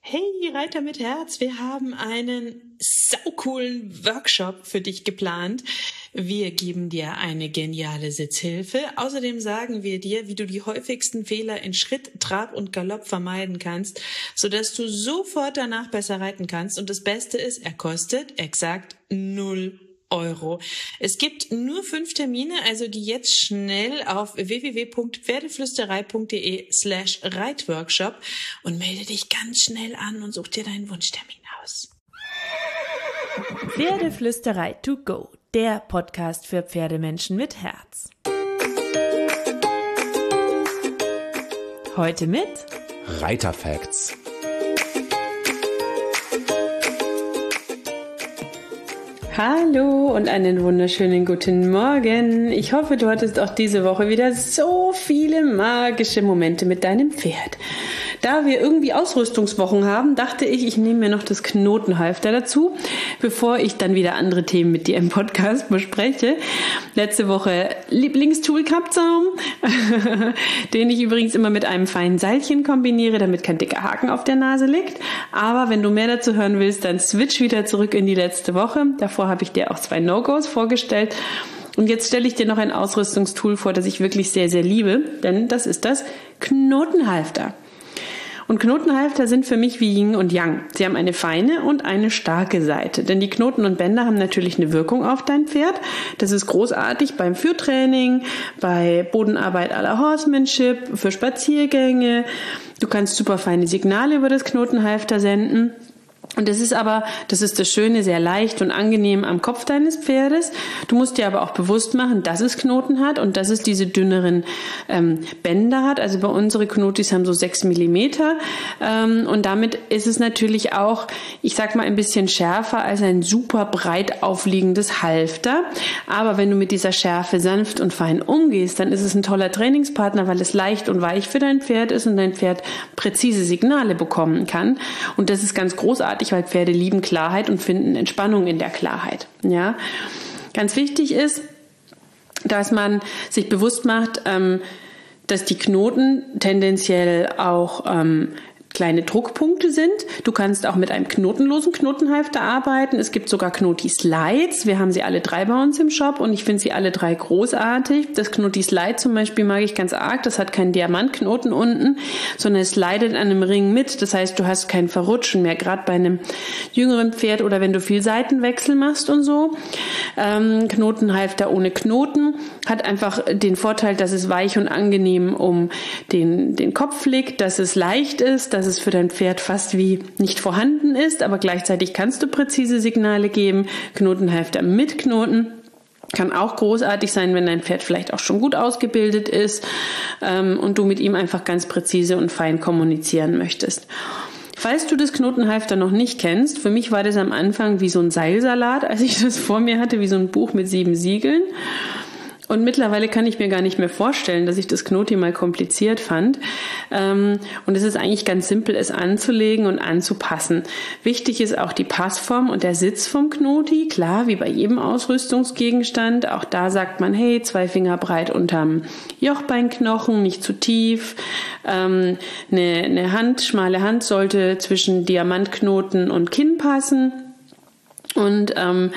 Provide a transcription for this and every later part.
Hey Reiter mit Herz, wir haben einen saucoolen Workshop für dich geplant. Wir geben dir eine geniale Sitzhilfe. Außerdem sagen wir dir, wie du die häufigsten Fehler in Schritt, Trab und Galopp vermeiden kannst, sodass du sofort danach besser reiten kannst. Und das Beste ist, er kostet exakt 0 Euro. Es gibt nur 5 Termine, also geh jetzt schnell auf www.pferdeflüsterei.de/Reitworkshop und melde dich ganz schnell an und such dir deinen Wunschtermin aus. Pferdeflüsterei to go, der Podcast für Pferdemenschen mit Herz. Heute mit Reiterfacts. Hallo und einen wunderschönen guten Morgen. Ich hoffe, du hattest auch diese Woche wieder so viele magische Momente mit deinem Pferd. Da wir irgendwie Ausrüstungswochen haben, dachte ich, ich nehme mir noch das Knotenhalfter dazu, bevor ich dann wieder andere Themen mit dir im Podcast bespreche. Letzte Woche Lieblingstool Kappzaum, den ich übrigens immer mit einem feinen Seilchen kombiniere, damit kein dicker Haken auf der Nase liegt. Aber wenn du mehr dazu hören willst, dann switch wieder zurück in die letzte Woche. Davor habe ich dir auch 2 No-Gos vorgestellt. Und jetzt stelle ich dir noch ein Ausrüstungstool vor, das ich wirklich sehr, sehr liebe, denn das ist das Knotenhalfter. Und Knotenhalfter sind für mich wie Yin und Yang. Sie haben eine feine und eine starke Seite. Denn die Knoten und Bänder haben natürlich eine Wirkung auf dein Pferd. Das ist großartig beim Führtraining, bei Bodenarbeit à la Horsemanship, für Spaziergänge. Du kannst super feine Signale über das Knotenhalfter senden. Und das ist das Schöne, sehr leicht und angenehm am Kopf deines Pferdes. Du musst dir aber auch bewusst machen, dass es Knoten hat und dass es diese dünneren Bänder hat. Also bei unsere Knotis haben so 6 Millimeter und damit ist es natürlich auch, ich sag mal, ein bisschen schärfer als ein super breit aufliegendes Halfter. Aber wenn du mit dieser Schärfe sanft und fein umgehst, dann ist es ein toller Trainingspartner, weil es leicht und weich für dein Pferd ist und dein Pferd präzise Signale bekommen kann. Und das ist ganz großartig, weil Pferde lieben Klarheit und finden Entspannung in der Klarheit. Ja, ganz wichtig ist, dass man sich bewusst macht, dass die Knoten tendenziell auch kleine Druckpunkte sind. Du kannst auch mit einem knotenlosen Knotenhalfter arbeiten. Es gibt sogar Knoti-Slides. Wir haben sie alle 3 bei uns im Shop und ich finde sie alle 3 großartig. Das Knoti-Slide zum Beispiel mag ich ganz arg. Das hat keinen Diamantknoten unten, sondern es slidet an einem Ring mit. Das heißt, du hast kein Verrutschen mehr, gerade bei einem jüngeren Pferd oder wenn du viel Seitenwechsel machst und so. Knotenhalfter ohne Knoten hat einfach den Vorteil, dass es weich und angenehm um den Kopf liegt, dass es leicht ist, dass es für dein Pferd fast wie nicht vorhanden ist, aber gleichzeitig kannst du präzise Signale geben. Knotenhalfter mit Knoten kann auch großartig sein, wenn dein Pferd vielleicht auch schon gut ausgebildet ist und du mit ihm einfach ganz präzise und fein kommunizieren möchtest. Falls du das Knotenhalfter noch nicht kennst, für mich war das am Anfang wie so ein Seilsalat, als ich das vor mir hatte, wie so ein Buch mit 7 Siegeln. Und mittlerweile kann ich mir gar nicht mehr vorstellen, dass ich das Knoti mal kompliziert fand. Und es ist eigentlich ganz simpel, es anzulegen und anzupassen. Wichtig ist auch die Passform und der Sitz vom Knoti. Klar, wie bei jedem Ausrüstungsgegenstand. Auch da sagt man, hey, 2 Finger breit unterm Jochbeinknochen, nicht zu tief. Eine schmale Hand sollte zwischen Diamantknoten und Kinn passen. Und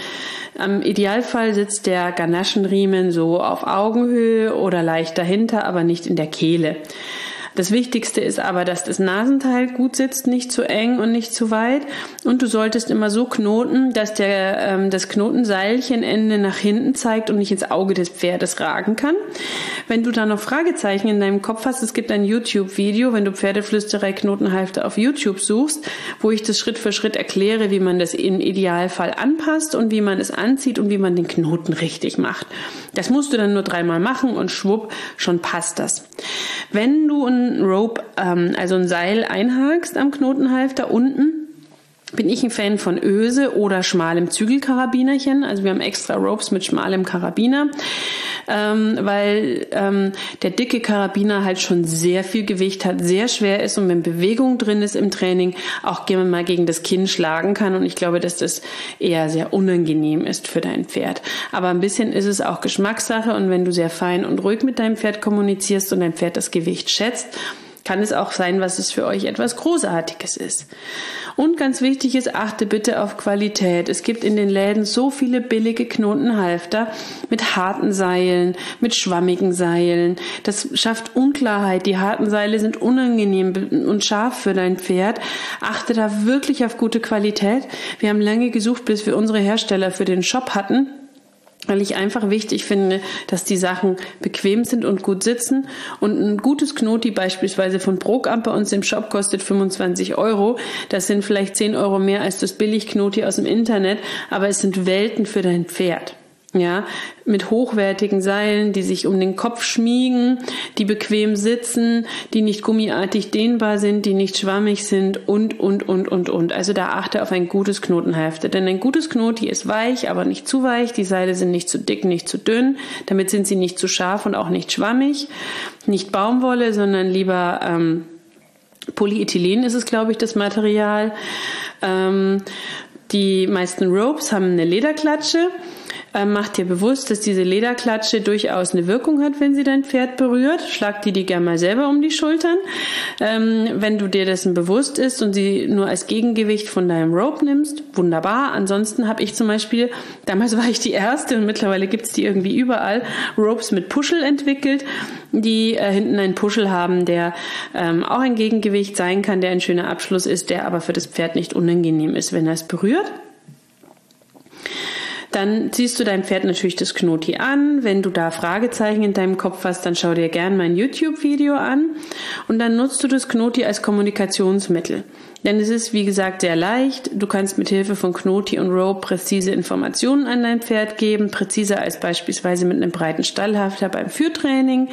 im Idealfall sitzt der Ganaschenriemen so auf Augenhöhe oder leicht dahinter, aber nicht in der Kehle. Das Wichtigste ist aber, dass das Nasenteil gut sitzt, nicht zu eng und nicht zu weit. Und du solltest immer so knoten, dass das Knotenseilchenende nach hinten zeigt und nicht ins Auge des Pferdes ragen kann. Wenn du da noch Fragezeichen in deinem Kopf hast, es gibt ein YouTube-Video, wenn du Pferdeflüsterei Knotenhalfter auf YouTube suchst, wo ich das Schritt für Schritt erkläre, wie man das im Idealfall anpasst und wie man es anzieht und wie man den Knoten richtig macht. Das musst du dann nur 3-mal machen und schwupp, schon passt das. Wenn du ein Rope, also ein Seil einhakst am Knotenhalfter unten, bin ich ein Fan von Öse oder schmalem Zügelkarabinerchen. Also wir haben extra Ropes mit schmalem Karabiner, weil der dicke Karabiner halt schon sehr viel Gewicht hat, sehr schwer ist und wenn Bewegung drin ist im Training, auch gerne mal gegen das Kinn schlagen kann. Und ich glaube, dass das eher sehr unangenehm ist für dein Pferd. Aber ein bisschen ist es auch Geschmackssache und wenn du sehr fein und ruhig mit deinem Pferd kommunizierst und dein Pferd das Gewicht schätzt, kann es auch sein, was es für euch etwas Großartiges ist. Und ganz wichtig ist, achte bitte auf Qualität. Es gibt in den Läden so viele billige Knotenhalfter mit harten Seilen, mit schwammigen Seilen. Das schafft Unklarheit. Die harten Seile sind unangenehm und scharf für dein Pferd. Achte da wirklich auf gute Qualität. Wir haben lange gesucht, bis wir unsere Hersteller für den Shop hatten, weil ich einfach wichtig finde, dass die Sachen bequem sind und gut sitzen. Und ein gutes Knoti beispielsweise von Brokamp bei uns im Shop kostet 25 €. Das sind vielleicht 10 € mehr als das Billigknoti aus dem Internet, aber es sind Welten für dein Pferd. Ja, mit hochwertigen Seilen, die sich um den Kopf schmiegen, die bequem sitzen, die nicht gummiartig dehnbar sind, die nicht schwammig sind und. Also da achte auf ein gutes Knotenhalfter, denn ein gutes Knoti ist weich, aber nicht zu weich. Die Seile sind nicht zu dick, nicht zu dünn. Damit sind sie nicht zu scharf und auch nicht schwammig. Nicht Baumwolle, sondern lieber Polyethylen ist es, glaube ich, das Material. Die meisten Ropes haben eine Lederklatsche. Mach dir bewusst, dass diese Lederklatsche durchaus eine Wirkung hat, wenn sie dein Pferd berührt. Schlag die gerne mal selber um die Schultern. Wenn du dir dessen bewusst ist und sie nur als Gegengewicht von deinem Rope nimmst, wunderbar. Ansonsten habe ich zum Beispiel, damals war ich die erste und mittlerweile gibt's die irgendwie überall, Ropes mit Puschel entwickelt, die hinten einen Puschel haben, der auch ein Gegengewicht sein kann, der ein schöner Abschluss ist, der aber für das Pferd nicht unangenehm ist, wenn er es berührt. Dann ziehst du deinem Pferd natürlich das Knoti an. Wenn du da Fragezeichen in deinem Kopf hast, dann schau dir gerne mein YouTube-Video an. Und dann nutzt du das Knoti als Kommunikationsmittel. Denn es ist, wie gesagt, sehr leicht. Du kannst mit Hilfe von Knoti und Rope präzise Informationen an dein Pferd geben. Präziser als beispielsweise mit einem breiten Stallhalfter beim Führtraining.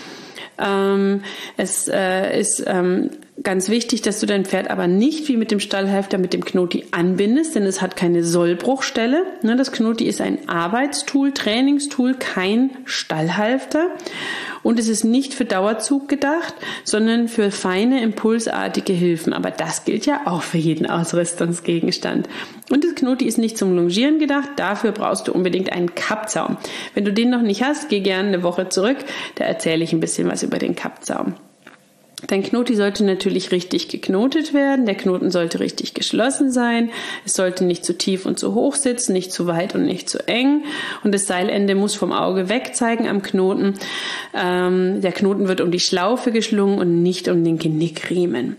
Es ist ganz wichtig, dass du dein Pferd aber nicht wie mit dem Stallhalfter mit dem Knoti anbindest, denn es hat keine Sollbruchstelle. Das Knoti ist ein Arbeitstool, Trainingstool, kein Stallhalfter. Und es ist nicht für Dauerzug gedacht, sondern für feine, impulsartige Hilfen. Aber das gilt ja auch für jeden Ausrüstungsgegenstand. Und das Knoti ist nicht zum Longieren gedacht. Dafür brauchst du unbedingt einen Kappzaum. Wenn du den noch nicht hast, geh gerne eine Woche zurück. Da erzähle ich ein bisschen was über den Kappzaum. Dein Knoti sollte natürlich richtig geknotet werden. Der Knoten sollte richtig geschlossen sein. Es sollte nicht zu tief und zu hoch sitzen, nicht zu weit und nicht zu eng. Und das Seilende muss vom Auge weg zeigen am Knoten. Der Knoten wird um die Schlaufe geschlungen und nicht um den Genickriemen.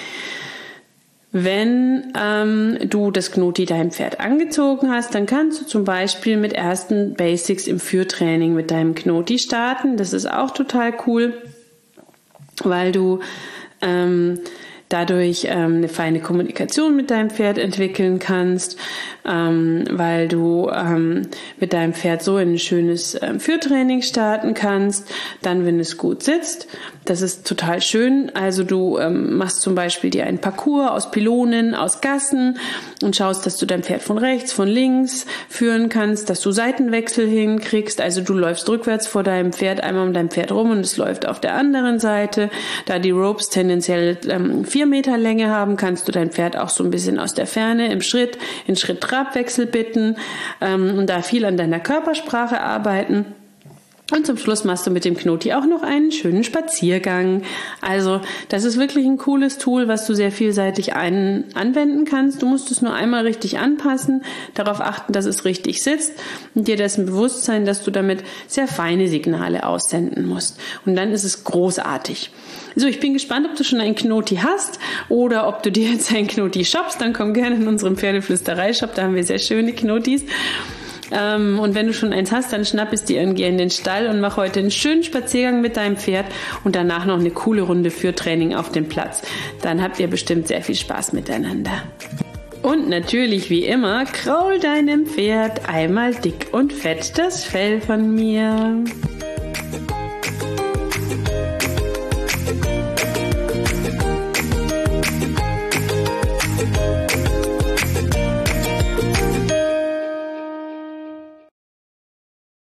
Wenn du das Knoti deinem Pferd angezogen hast, dann kannst du zum Beispiel mit ersten Basics im Führtraining mit deinem Knoti starten. Das ist auch total cool, weil du dadurch eine feine Kommunikation mit deinem Pferd entwickeln kannst, weil du mit deinem Pferd so in ein schönes Führtraining starten kannst, dann, wenn es gut sitzt. Das ist total schön. Also du machst zum Beispiel dir einen Parcours aus Pylonen, aus Gassen und schaust, dass du dein Pferd von rechts, von links führen kannst, dass du Seitenwechsel hinkriegst. Also du läufst rückwärts vor deinem Pferd, einmal um dein Pferd rum und es läuft auf der anderen Seite. Da die Ropes tendenziell 4 Meter Länge haben, kannst du dein Pferd auch so ein bisschen aus der Ferne in Schritt-Trabwechsel bitten und da viel an deiner Körpersprache arbeiten. Und zum Schluss machst du mit dem Knoti auch noch einen schönen Spaziergang. Also das ist wirklich ein cooles Tool, was du sehr vielseitig anwenden kannst. Du musst es nur einmal richtig anpassen, darauf achten, dass es richtig sitzt und dir dessen bewusst sein, dass du damit sehr feine Signale aussenden musst. Und dann ist es großartig. So, ich bin gespannt, ob du schon einen Knoti hast oder ob du dir jetzt einen Knoti shoppst. Dann komm gerne in unseren Pferdeflüsterei-Shop, da haben wir sehr schöne Knotis. Und wenn du schon eins hast, dann schnapp es dir irgendwie in den Stall und mach heute einen schönen Spaziergang mit deinem Pferd und danach noch eine coole Runde für Training auf dem Platz. Dann habt ihr bestimmt sehr viel Spaß miteinander. Und natürlich, wie immer, kraul deinem Pferd einmal dick und fett das Fell von mir.